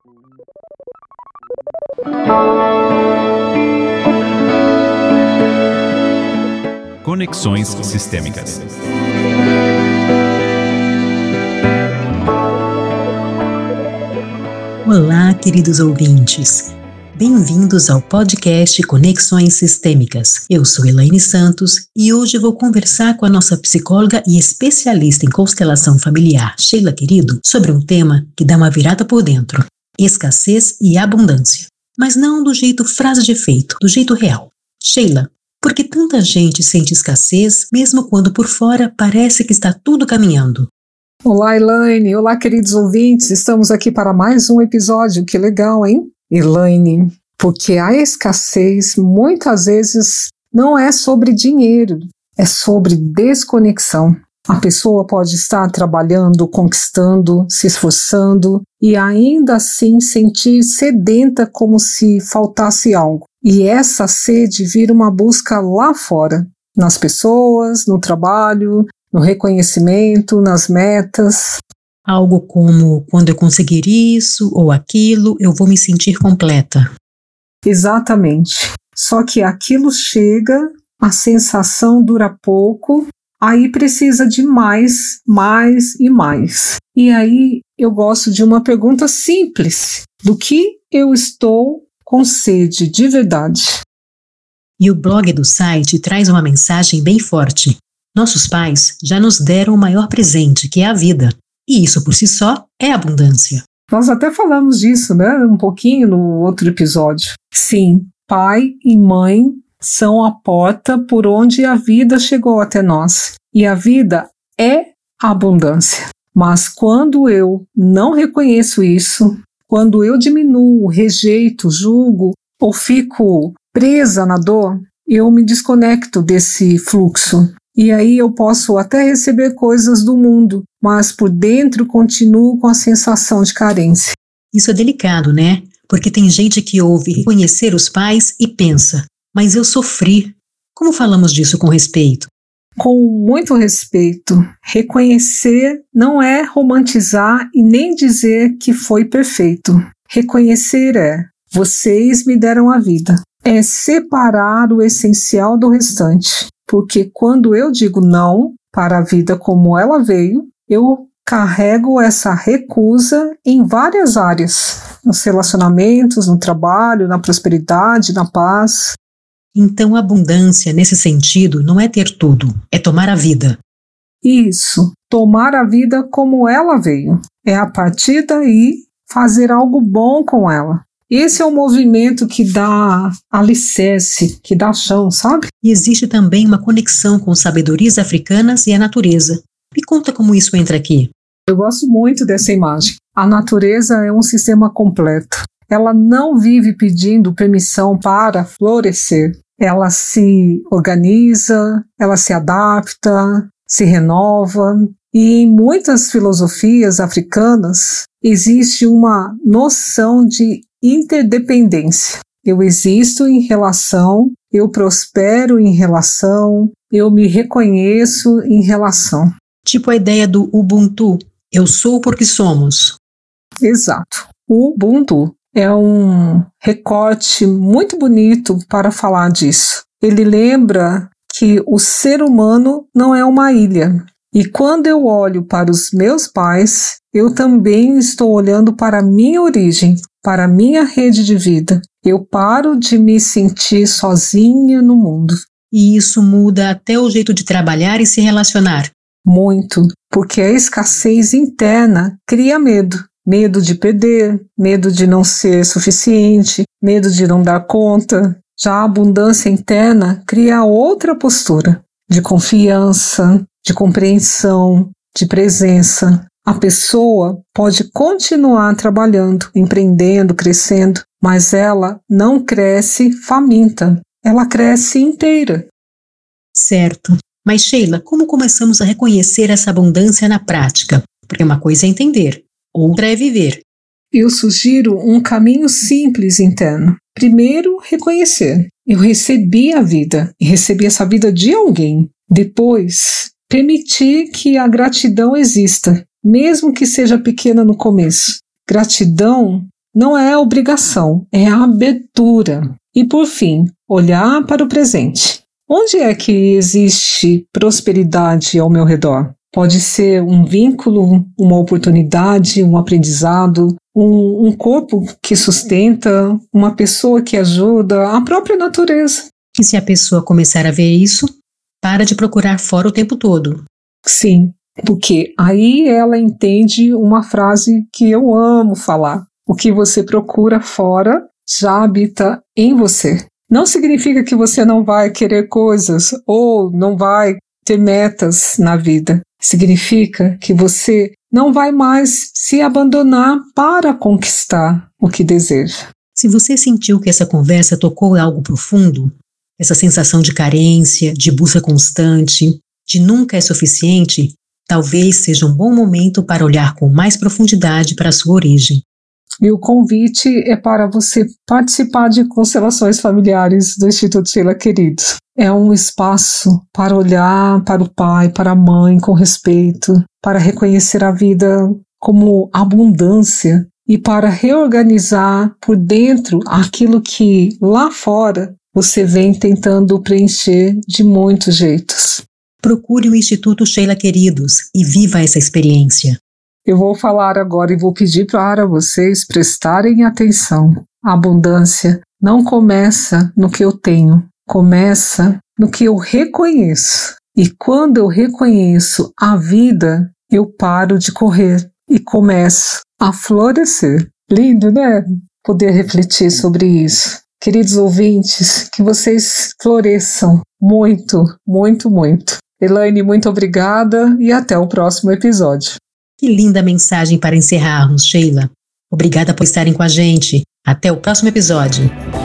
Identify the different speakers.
Speaker 1: Conexões Sistêmicas.
Speaker 2: Olá, queridos ouvintes. Bem-vindos ao podcast Conexões Sistêmicas. Eu sou Elaine Santos e hoje vou conversar com a nossa psicóloga e especialista em constelação familiar, Sheila Querido, sobre um tema que dá uma virada por dentro: escassez e abundância. Mas não do jeito frase de efeito, do jeito real. Sheila, por que tanta gente sente escassez, mesmo quando por fora parece que está tudo caminhando?
Speaker 3: Olá, Elaine. Olá, queridos ouvintes. Estamos aqui para mais um episódio. Que legal, hein? Elaine, porque a escassez muitas vezes não é sobre dinheiro, é sobre desconexão. A pessoa pode estar trabalhando, conquistando, se esforçando e ainda assim sentir sedenta, como se faltasse algo. E essa sede vira uma busca lá fora, nas pessoas, no trabalho, no reconhecimento, nas metas.
Speaker 2: Algo como: quando eu conseguir isso ou aquilo, eu vou me sentir completa.
Speaker 3: Exatamente. Só que aquilo chega, a sensação dura pouco, aí precisa de mais, mais e mais. E aí eu gosto de uma pergunta simples: do que eu estou com sede de verdade?
Speaker 2: E o blog do site traz uma mensagem bem forte. Nossos pais já nos deram o maior presente, que é a vida. E isso por si só é abundância.
Speaker 3: Nós até falamos disso, né? Um pouquinho no outro episódio. Sim, pai e mãe são a porta por onde a vida chegou até nós. E a vida é abundância. Mas quando eu não reconheço isso, quando eu diminuo, rejeito, julgo ou fico presa na dor, eu me desconecto desse fluxo. E aí eu posso até receber coisas do mundo, mas por dentro continuo com a sensação de carência.
Speaker 2: Isso é delicado, né? Porque tem gente que ouve reconhecer os pais e pensa: mas eu sofri. Como falamos disso com respeito?
Speaker 3: Com muito respeito. Reconhecer não é romantizar e nem dizer que foi perfeito. Reconhecer é: vocês me deram a vida. É separar o essencial do restante. Porque quando eu digo não para a vida como ela veio, eu carrego essa recusa em várias áreas. Nos relacionamentos, no trabalho, na prosperidade, na paz.
Speaker 2: Então, abundância, nesse sentido, não é ter tudo, é tomar a vida.
Speaker 3: Isso, tomar a vida como ela veio. É a partir daí fazer algo bom com ela. Esse é um movimento que dá alicerce, que dá chão, sabe?
Speaker 2: E existe também uma conexão com sabedorias africanas e a natureza. Me conta como isso entra aqui.
Speaker 3: Eu gosto muito dessa imagem. A natureza é um sistema completo. Ela não vive pedindo permissão para florescer. Ela se organiza, ela se adapta, se renova. E em muitas filosofias africanas existe uma noção de interdependência. Eu existo em relação, eu prospero em relação, eu me reconheço em relação.
Speaker 2: Tipo a ideia do Ubuntu: eu sou porque somos.
Speaker 3: Exato. O Ubuntu é um recorte muito bonito para falar disso. Ele lembra que o ser humano não é uma ilha. E quando eu olho para os meus pais, eu também estou olhando para a minha origem, para a minha rede de vida. Eu paro de me sentir sozinha no mundo.
Speaker 2: E isso muda até o jeito de trabalhar e se relacionar.
Speaker 3: Muito, porque a escassez interna cria medo. Medo de perder, medo de não ser suficiente, medo de não dar conta. Já a abundância interna cria outra postura de confiança, de compreensão, de presença. A pessoa pode continuar trabalhando, empreendendo, crescendo, mas ela não cresce faminta, ela cresce inteira.
Speaker 2: Certo. Mas Sheila, como começamos a reconhecer essa abundância na prática? Porque uma coisa é entender, outra é viver.
Speaker 3: Eu sugiro um caminho simples interno. Primeiro, reconhecer. Eu recebi a vida, e recebi essa vida de alguém. Depois, permitir que a gratidão exista, mesmo que seja pequena no começo. Gratidão não é obrigação, é abertura. E por fim, olhar para o presente. Onde é que existe prosperidade ao meu redor? Pode ser um vínculo, uma oportunidade, um aprendizado, um corpo que sustenta, uma pessoa que ajuda, a própria natureza.
Speaker 2: E se a pessoa começar a ver isso, para de procurar fora o tempo todo.
Speaker 3: Sim, porque aí ela entende uma frase que eu amo falar. O que você procura fora já habita em você. Não significa que você não vai querer coisas ou não vai ter metas na vida. Significa que você não vai mais se abandonar para conquistar o que deseja.
Speaker 2: Se você sentiu que essa conversa tocou em algo profundo, essa sensação de carência, de busca constante, de nunca é suficiente, talvez seja um bom momento para olhar com mais profundidade para a sua origem.
Speaker 3: E o convite é para você participar de constelações familiares do Instituto Sheila Queridos. É um espaço para olhar para o pai, para a mãe com respeito, para reconhecer a vida como abundância e para reorganizar por dentro aquilo que lá fora você vem tentando preencher de muitos jeitos.
Speaker 2: Procure o Instituto Sheila Queridos e viva essa experiência.
Speaker 3: Eu vou falar agora e vou pedir para vocês prestarem atenção. A abundância não começa no que eu tenho, começa no que eu reconheço. E quando eu reconheço a vida, eu paro de correr e começo a florescer. Lindo, né? Poder refletir sobre isso. Queridos ouvintes, que vocês floresçam muito, muito, muito. Elaine, muito obrigada e até o próximo episódio.
Speaker 2: Que linda mensagem para encerrarmos, Sheila. Obrigada por estarem com a gente. Até o próximo episódio.